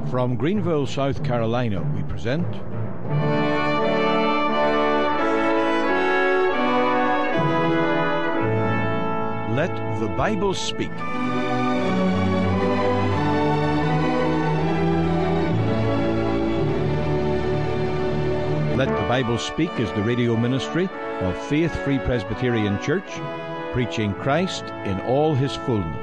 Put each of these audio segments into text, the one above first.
From Greenville, South Carolina, we present Let the Bible Speak. Let the Bible Speak is the radio ministry of Faith Free Presbyterian Church, preaching Christ in all his fullness.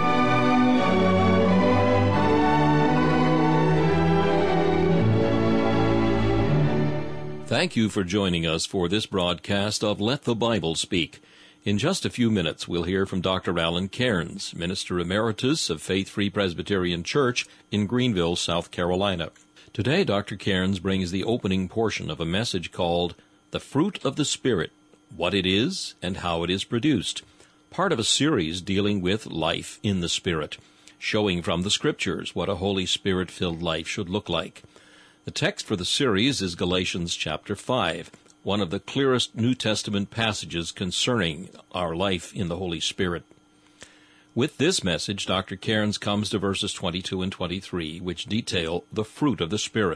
Thank you for joining us for this broadcast of Let the Bible Speak. In just a few minutes, we'll hear from Dr. Alan Cairns, Minister Emeritus of Faith Free Presbyterian Church in Greenville, South Carolina. Today, Dr. Cairns brings the opening portion of a message called The Fruit of the Spirit, What It Is and How It Is Produced, part of a series dealing with life in the Spirit, showing from the Scriptures what a Holy Spirit-filled life should look like. The text for the series is Galatians chapter 5, one of the clearest New Testament passages concerning our life in the Holy Spirit. With this message, Dr. Cairns comes to verses 22 and 23, which detail the fruit of the Spirit.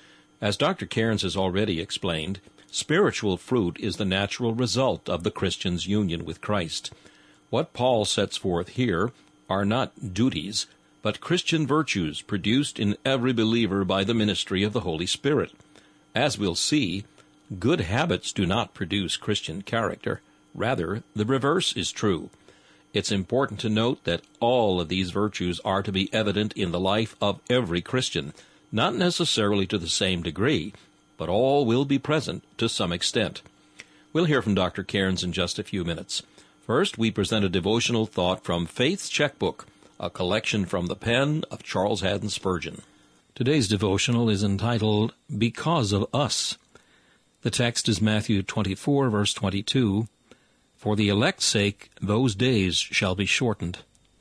As Dr. Cairns has already explained, spiritual fruit is the natural result of the Christian's union with Christ. What Paul sets forth here are not duties, but Christian virtues produced in every believer by the ministry of the Holy Spirit. As we'll see, good habits do not produce Christian character. Rather, the reverse is true. It's important to note that all of these virtues are to be evident in the life of every Christian, not necessarily to the same degree, but all will be present to some extent. We'll hear from Dr. Cairns in just a few minutes. First, we present a devotional thought from Faith's Checkbook, a collection from the pen of Charles Haddon Spurgeon. Today's devotional is entitled, Because of Us. The text is Matthew 24, verse 22. For the elect's sake, those days shall be shortened.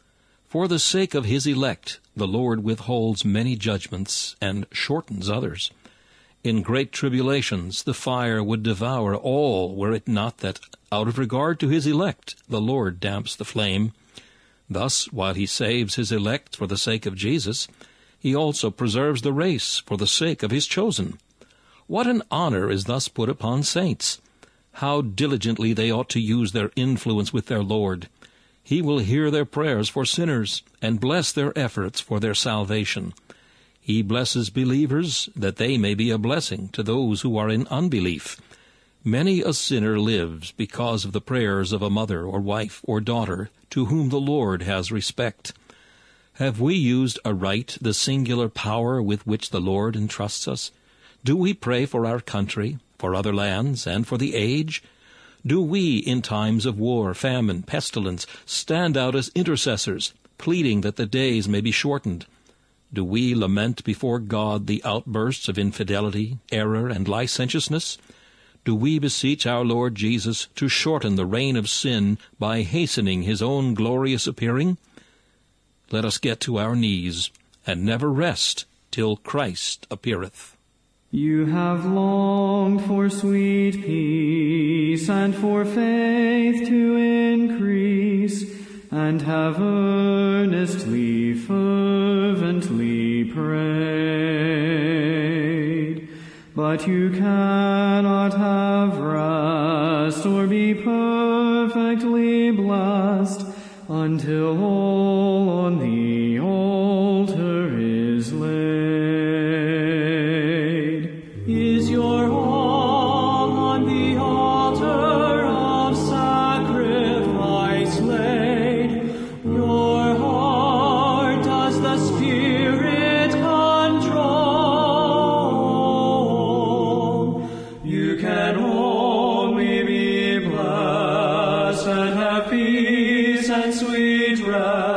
For the sake of his elect, the Lord withholds many judgments and shortens others. In great tribulations, the fire would devour all, were it not that, out of regard to his elect, the Lord damps the flame. Thus, while he saves his elect for the sake of Jesus, he also preserves the race for the sake of his chosen. What an honor is thus put upon saints! How diligently they ought to use their influence with their Lord. He will hear their prayers for sinners and bless their efforts for their salvation. He blesses believers that they may be a blessing to those who are in unbelief. Many a sinner lives because of the prayers of a mother or wife or daughter to whom the Lord has respect. Have we used aright the singular power with which the Lord entrusts us? Do we pray for our country, for other lands, and for the age? Do we, in times of war, famine, pestilence, stand out as intercessors, pleading that the days may be shortened? Do we lament before God the outbursts of infidelity, error, and licentiousness? Do we beseech our Lord Jesus to shorten the reign of sin by hastening his own glorious appearing? Let us get to our knees, and never rest till Christ appeareth. You have longed for sweet peace and for faith to increase, and have earnestly, fervently prayed. But you cannot have rest or be perfectly blessed until all on the altar is laid. Is your all on the altar of sacrifice laid? Your heart does the Spirit control. You can only be blessed and have peace and sweet rest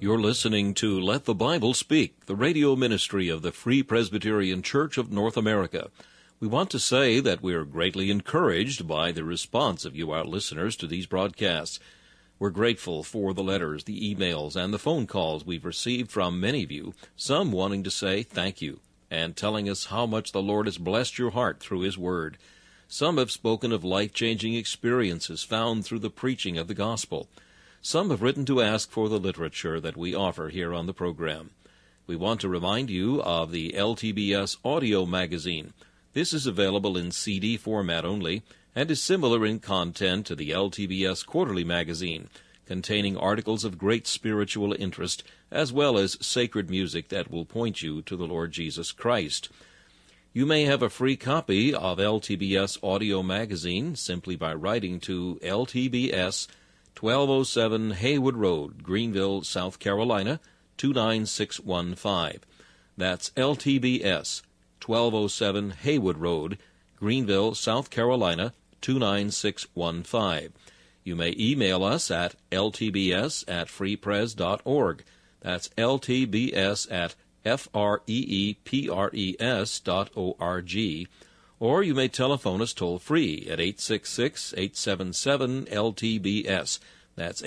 You're listening to Let the Bible Speak, the radio ministry of the Free Presbyterian Church of North America. We want to say that we are greatly encouraged by the response of you, our listeners, to these broadcasts. We're grateful for the letters, the emails, and the phone calls we've received from many of you, some wanting to say thank you, and telling us how much the Lord has blessed your heart through His Word. Some have spoken of life-changing experiences found through the preaching of the gospel. Some have written to ask for the literature that we offer here on the program. We want to remind you of the LTBS audio magazine. This is available in CD format only and is similar in content to the LTBS quarterly magazine, containing articles of great spiritual interest as well as sacred music that will point you to the Lord Jesus Christ. You may have a free copy of LTBS audio magazine simply by writing to LTBS 1207 Haywood Road, Greenville, South Carolina, 29615. That's LTBS, 1207 Haywood Road, Greenville, South Carolina, 29615. You may email us at ltbs@freepres.org. That's ltbs@freepres.org. Or you may telephone us toll-free at 866-877-LTBS. That's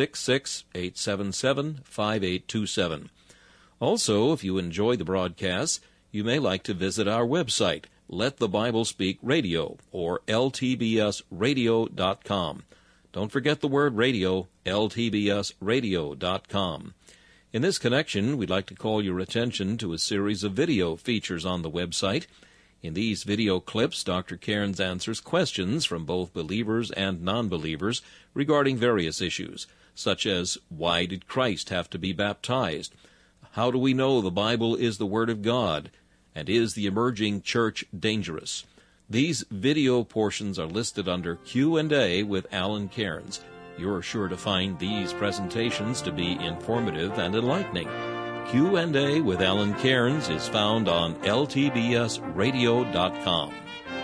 866-877-5827. Also, if you enjoy the broadcasts, you may like to visit our website, Let the Bible Speak Radio, or ltbsradio.com. Don't forget the word radio, ltbsradio.com. In this connection, we'd like to call your attention to a series of video features on the website. In these video clips, Dr. Cairns answers questions from both believers and non-believers regarding various issues, such as why did Christ have to be baptized? How do we know the Bible is the Word of God? And is the emerging church dangerous? These video portions are listed under Q&A with Alan Cairns. You're sure to find these presentations to be informative and enlightening. Q&A with Alan Cairns is found on ltbsradio.com.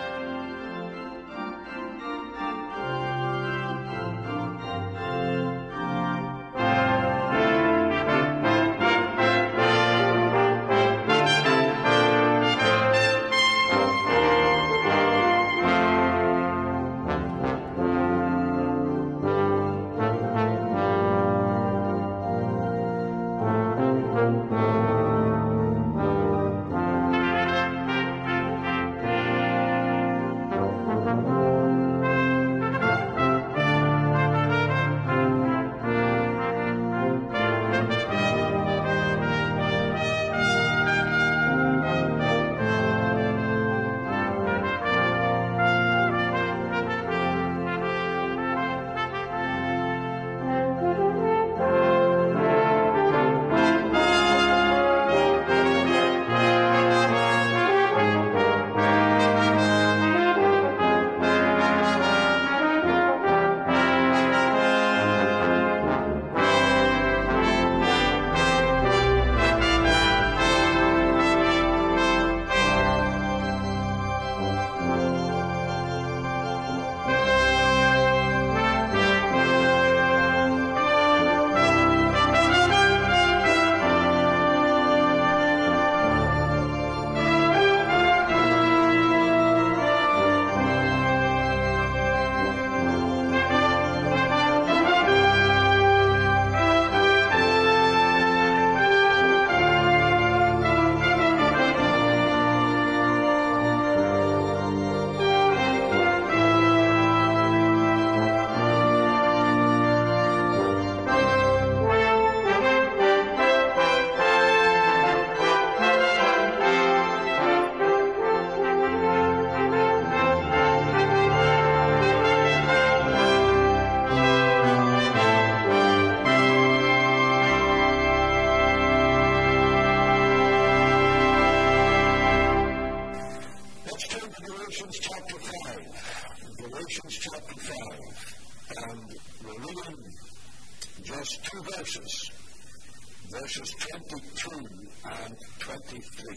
verses 22 and 23.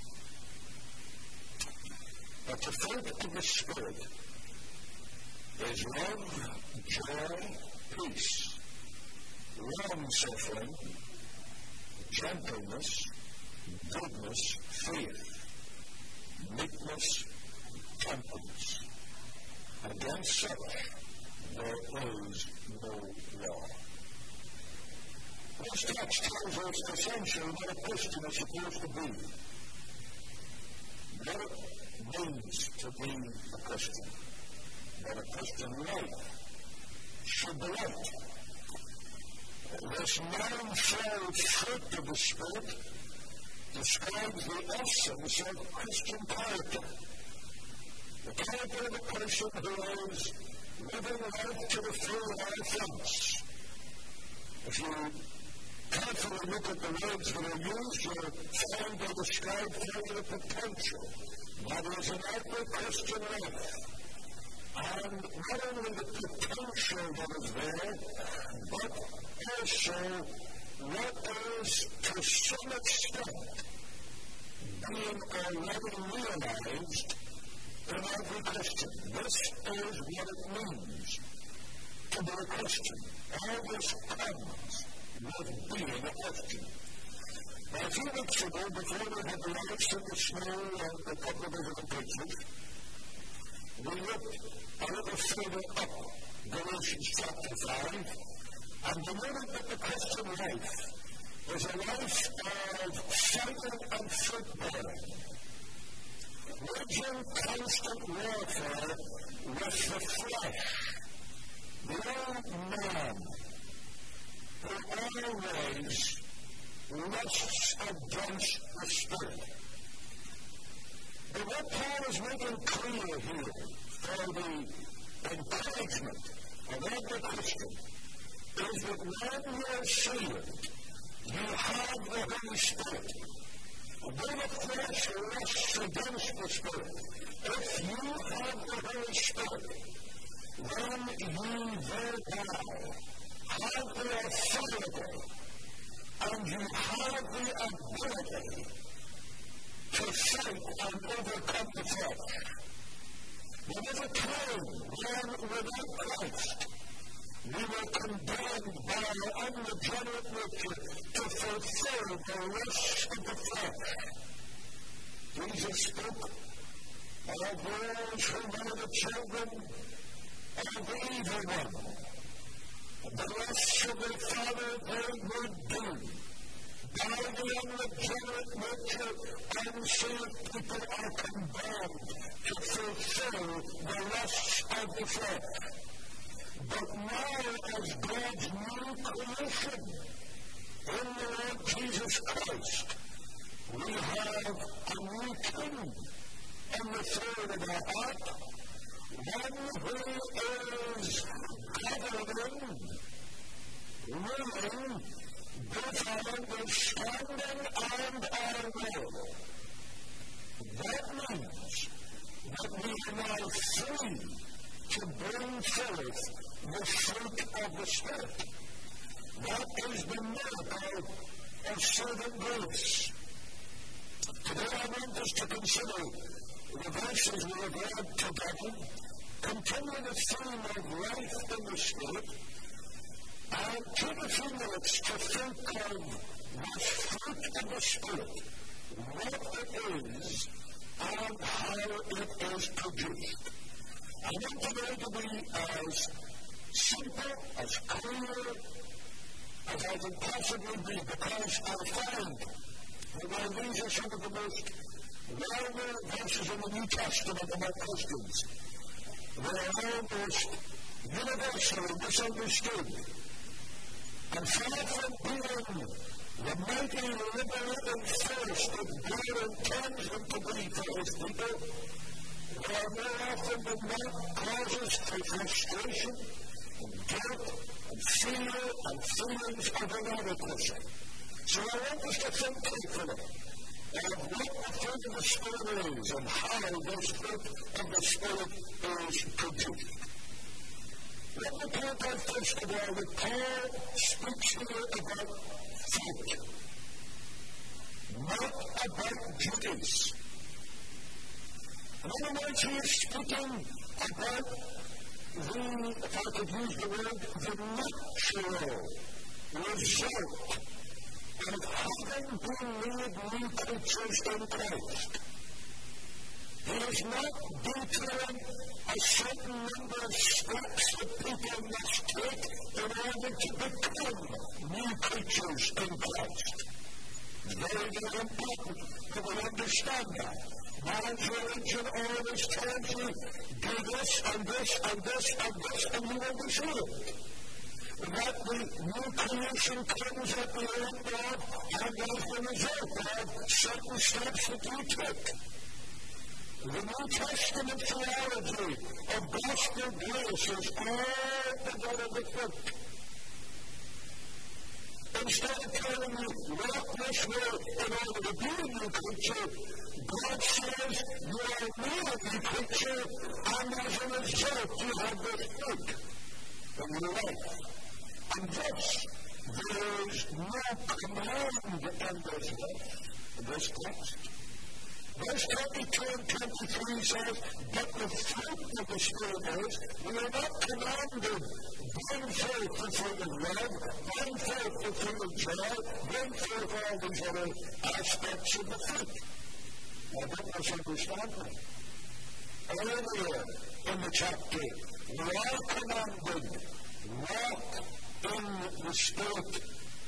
But the fruit of the Spirit is love, joy, peace, long-suffering, gentleness, goodness, faith, meekness, temperance. Against such there is no law. This text tells us essentially what a Christian is supposed to be. What it means to be a Christian. What a Christian life should be like. This ninefold fruit of the Spirit describes the essence of Christian character. The character of a person who is living life to the full of our things. If you carefully look at the words that are used, you'll find they describe the potential. That is an outward Christian life. And not only the potential that is there, but also what is, to some extent, being already realized in every Christian. This is what it means to be a Christian. All this comes with being a Christian. Now, a few weeks ago, before we had the ice and the snow and a couple of other preachers, we looked a little further up Galatians chapter 5, and denoted that the Christian life is a life of fighting and fruit-bearing, waging constant warfare with the flesh, the old man, who always lusts against the Spirit. But what Paul is making clear here for the encouragement of every Christian is that when you are saved, you have the Holy Spirit. When the flesh lusts against the Spirit, if you have the Holy Spirit, then you thereby have the authority and you have the ability to fight and overcome the flesh. There was a time when, without Christ, we were condemned by our unregenerate nature to fulfill the lusts of the flesh. Jesus spoke of those who were the children of the evil one. The lusts of their father they would do. By the unregenerate nature, unsaved people are condemned to fulfill the lusts of the flesh. But now, as God's new creation in the Lord Jesus Christ, we have a new king in the throne of our heart, one who is governing, ruling, both our understanding and our will. That means that we are now free to bring forth the fruit of the Spirit. That is the miracle of servant grace. Today I want us to consider the verses we have read together, continue the theme of life in the Spirit, and take a few minutes to think of the fruit of the Spirit, what it is, and how it is produced. I want today to be as simple, as clear as I can possibly be, because I find that while these are some of the most well-known verses in the New Testament about Christians, they are almost universally misunderstood. And far from being the mighty liberating force that God intends them to be for His people, they are more often than not causes for frustration, and guilt, and fear, and feelings of inadequacy. So I want us to think carefully of what the fruit of the Spirit is and how this fruit of the Spirit is produced. Let me point out first of all that Paul speaks here about fruit, not about duties. In other words, he is speaking about the, if I could use the word, the natural result of having been made new creatures in Christ. He is not detailing a certain number of steps that people must take in order to become new creatures in Christ. Very, very important that we understand that. Man's religion always tells you, do this and this and this and this, and you will be saved. That the new creation comes at the end of, and as the result of, certain steps that you take. The New Testament theology of gospel grace is all about the fruit. Instead of telling you, walk this way in order to be a new creature, God says you are made a new creature, and as a result you have this fruit in your life. And thus, there is no command in this text. Verse 22 and 23 says, but the fruit of the Spirit is, we are not commanded, bring forth the fruit of love, bring forth the fruit of joy, bring forth all these other aspects of the fruit. Now, don't misunderstand me. Earlier in the chapter, we are commanded, walk in the Spirit.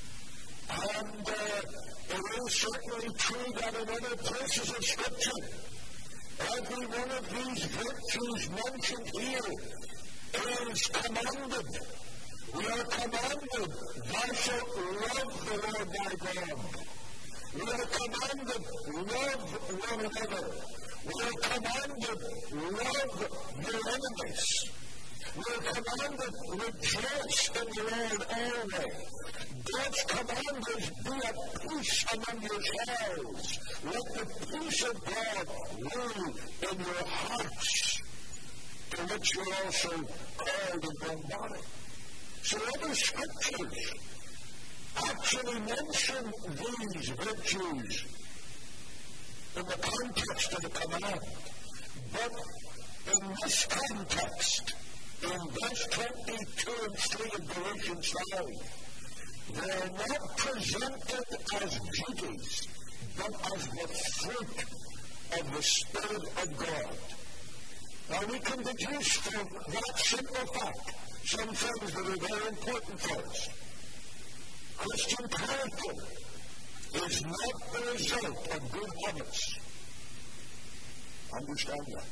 And it is certainly true that in other places of Scripture, every one of these virtues mentioned here is commanded. We are commanded, thou shalt love the Lord thy God. We are commanded, love one another. We are commanded, love your enemies. We are commanded, rejoice in the Lord always. God's command is, be at peace among yourselves. Let the peace of God rule in your hearts, to which you are also called in one body. So other scriptures actually mention these virtues in the context of the command. But in this context, in verse 22 and 3 of Galatians 5, they are not presented as duties, but as the fruit of the Spirit of God. Now we can deduce from that simple fact some things that are very important for us. Christian character is not the result of good habits. Understand that.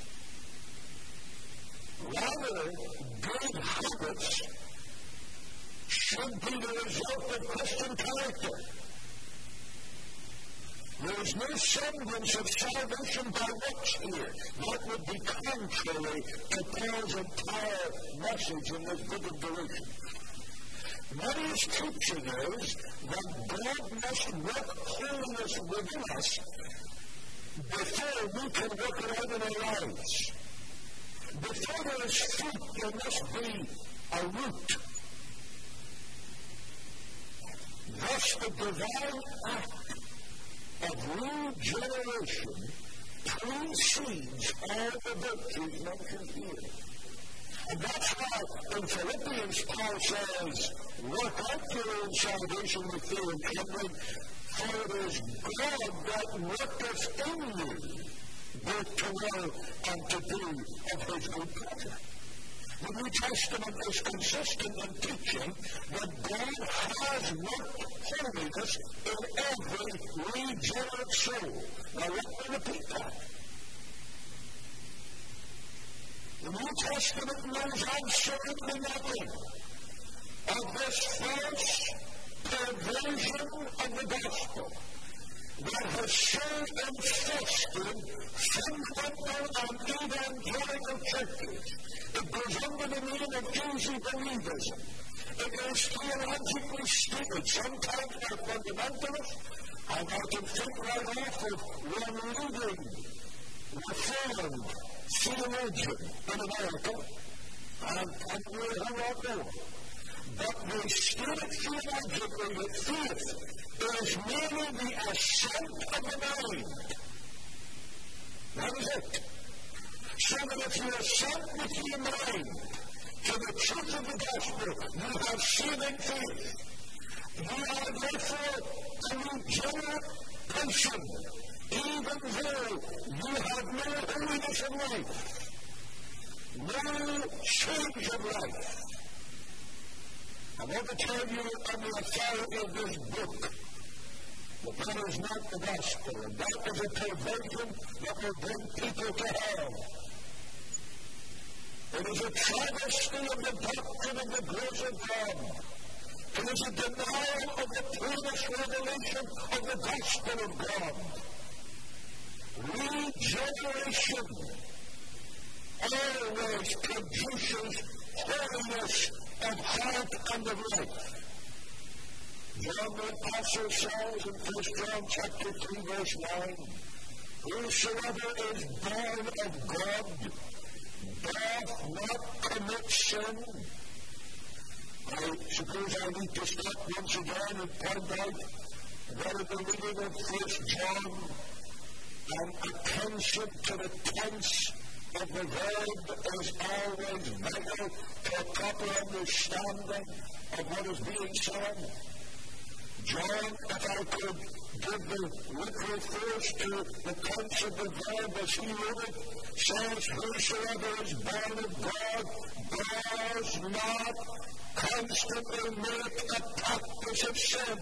Rather, good habits should be the result of Christian character. There is no semblance of salvation by works here. That would be contrary to Paul's entire message in this book of Galatians. What he's teaching is that God must work holiness within us before we can work it out in our lives. Before there is fruit, there must be a root. Thus, the divine act of regeneration precedes all the virtues mentioned here. And that's why in Philippians Paul says, work out your own salvation with fear and trembling, for it is God that worketh in you, both to will and to do of his good pleasure. The New Testament is consistent in teaching that God has worked holiness in every regenerate soul. Now let me repeat that. The New Testament knows absolutely nothing of this false perversion of the gospel that has so infested fundamental and evangelical churches. It goes under the name of easy believism. It is theologically stupid. Sometimes they're fundamentalists, and I can think right off of one leading Reformed theologian in America, and we're a lot more. But they state theologically that faith is merely the assent of the mind. That is it. So that if you assent with your mind to the truth of the gospel, you have saving faith. Ye are therefore a regenerate nation, even though you have no holiness of life, no change of life. I want to tell you on the authority of this book that that is not the gospel, and that is a perversion that will bring people to hell. It is a travesty of the doctrine of the grace of God. It is a denial of the purest revelation of the gospel of God. Regeneration always produces holiness of heart and of life. John the Apostle says in 1 John chapter 3, verse 9, whosoever is born of God doth not commit sin. I suppose I need to stop once again and point out that in the reading of 1 John, an attention to the tense of the verb is always vital to a proper understanding of what is being said. John, if I could give the literal force to the tense of the verb as he wrote it, says, whosoever is born of God does not constantly make a practice of sin.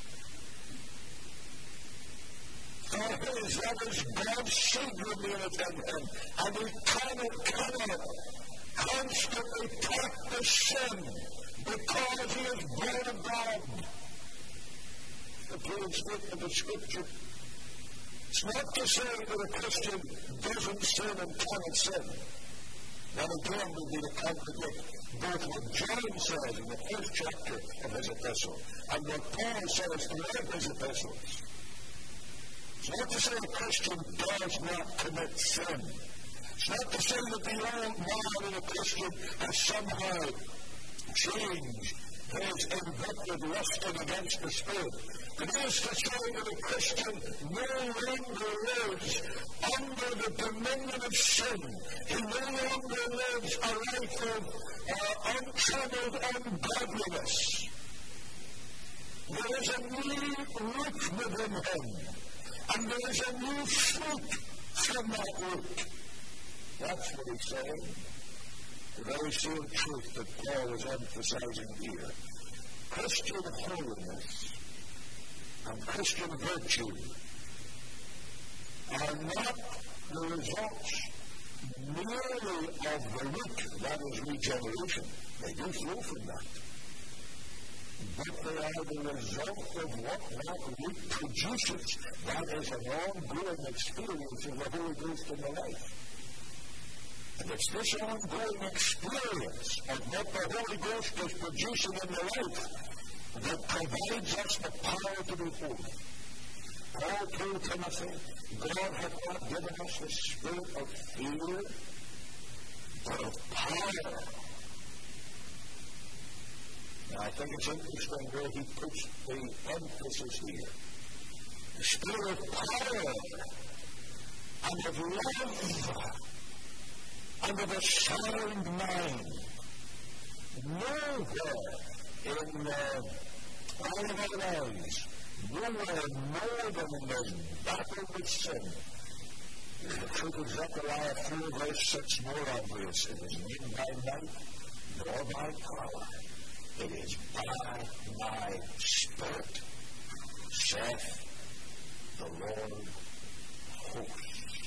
That is God's secret in him, and he cannot constantly practice sin because he is born of God. The plain statement of the Scripture. It's not to say that a Christian doesn't sin and cannot sin. That again would be to contradict both what John says in the first chapter of his epistle and what Paul says throughout his epistles. It's not to say a Christian does not commit sin. It's not to say that the old man in a Christian has somehow changed his invective lusting against the Spirit. It is to say that a Christian no longer lives under the dominion of sin. He no longer lives a life of untrammeled ungodliness. There is a new root within him, and there is a new fruit from that root. That's what he's saying. The very same truth that Paul is emphasizing here. Christian holiness and Christian virtue are not the results merely of the root, that is regeneration. They do flow from that. But they are the result of what that root produces. That is an ongoing experience of the Holy Ghost in the life. And it's this ongoing experience of what the Holy Ghost is producing in the life that provides us the power to be holy. Paul told Timothy, God hath not given us the spirit of fear, but of power. Now, I think it's interesting where he puts the emphasis here. The spirit of power and of love and of a sound mind. Nowhere in all of our lives, nowhere more than in this battle with sin, is the truth of Zechariah 4 verse 6 more obvious. It is not by might, nor by power. It is by my Spirit, saith the Lord of hosts.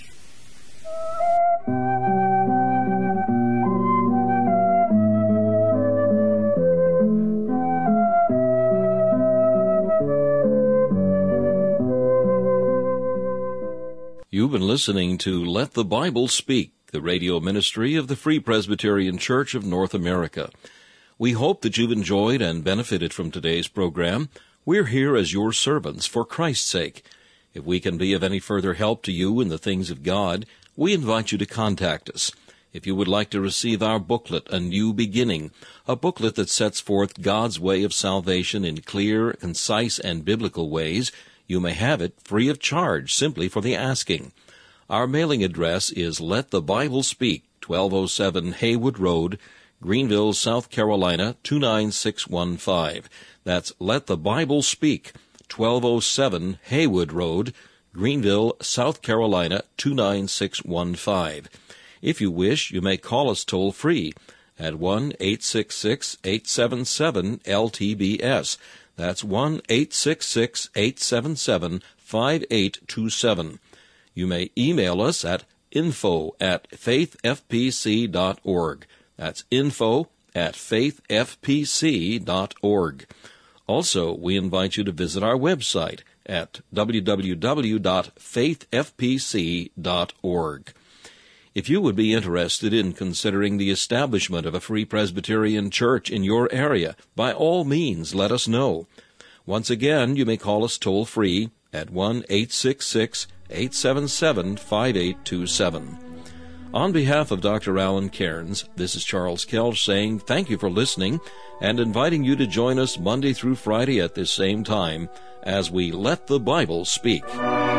You've been listening to Let the Bible Speak, the radio ministry of the Free Presbyterian Church of North America. We hope that you've enjoyed and benefited from today's program. We're here as your servants for Christ's sake. If we can be of any further help to you in the things of God, we invite you to contact us. If you would like to receive our booklet, A New Beginning, a booklet that sets forth God's way of salvation in clear, concise, and biblical ways, you may have it free of charge simply for the asking. Our mailing address is Let the Bible Speak, 1207 Haywood Road, Greenville, South Carolina, 29615. That's Let the Bible Speak, 1207 Haywood Road, Greenville, South Carolina, 29615. If you wish, you may call us toll-free at 1-866-877-LTBS. That's 1-866-877-5827. You may email us at info@faithfpc.org. That's info@faithfpc.org. Also, we invite you to visit our website at www.faithfpc.org. If you would be interested in considering the establishment of a Free Presbyterian Church in your area, by all means let us know. Once again, you may call us toll-free at 1-866-877-5827. On behalf of Dr. Alan Cairns, this is Charles Kelch saying thank you for listening and inviting you to join us Monday through Friday at this same time as we Let the Bible Speak.